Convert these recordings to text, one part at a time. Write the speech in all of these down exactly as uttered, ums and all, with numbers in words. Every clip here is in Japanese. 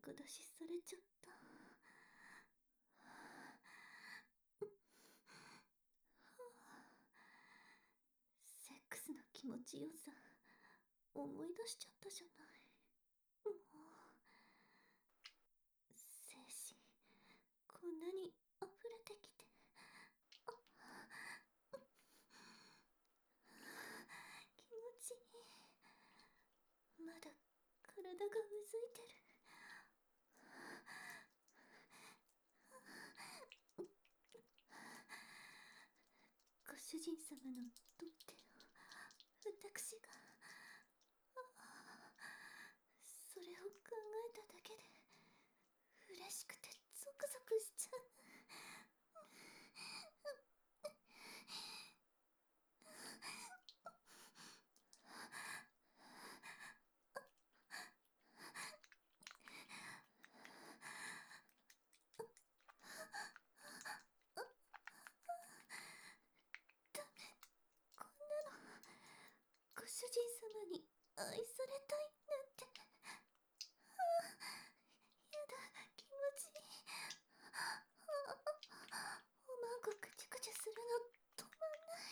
逆出しされちゃった。セックスの気持ちよさ思い出しちゃったじゃない。もう精子こんなに溢れてきて、気持ちいい。まだ体がうずいてる。ご主人様のとってを私が、それを考えただけで嬉しくてゾクゾクしちゃう。こんなのご主人様に愛されたいなんて。やだ、気持ちいい。おまんこくちゅくちゅするの止まんない。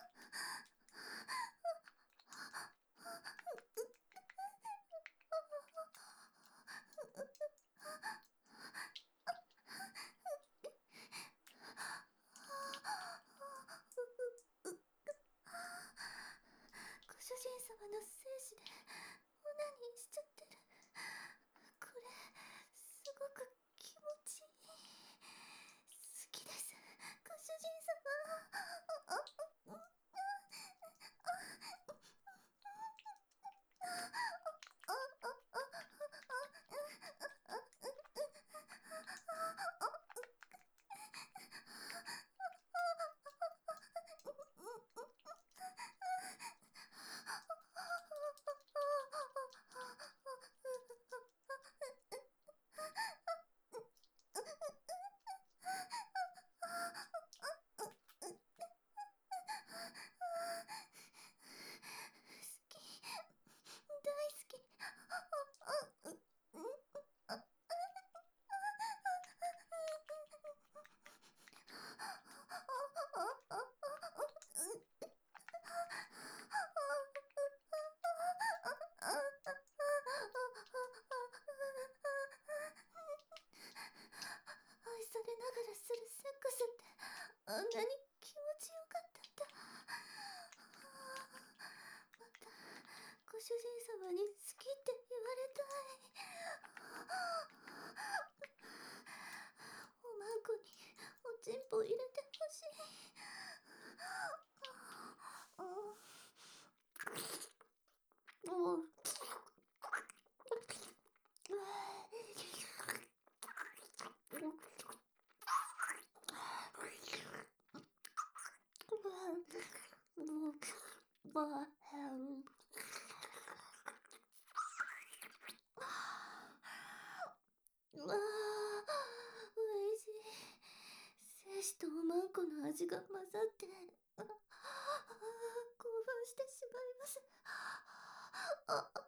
ご主人様の精子でオナニーしちゃってる。これすごく気持ちいい。好きです、ご主人様。大好き。愛されながらするセックスってあんなに気持ちよかったんだ。またご主人様に好きって言われたい。おまんこにおちんぽ入れてほしい。もうバーヘル。うわー、おいしい。精子とおまんこの味が混ざって、ああ興奮してしまいます。あ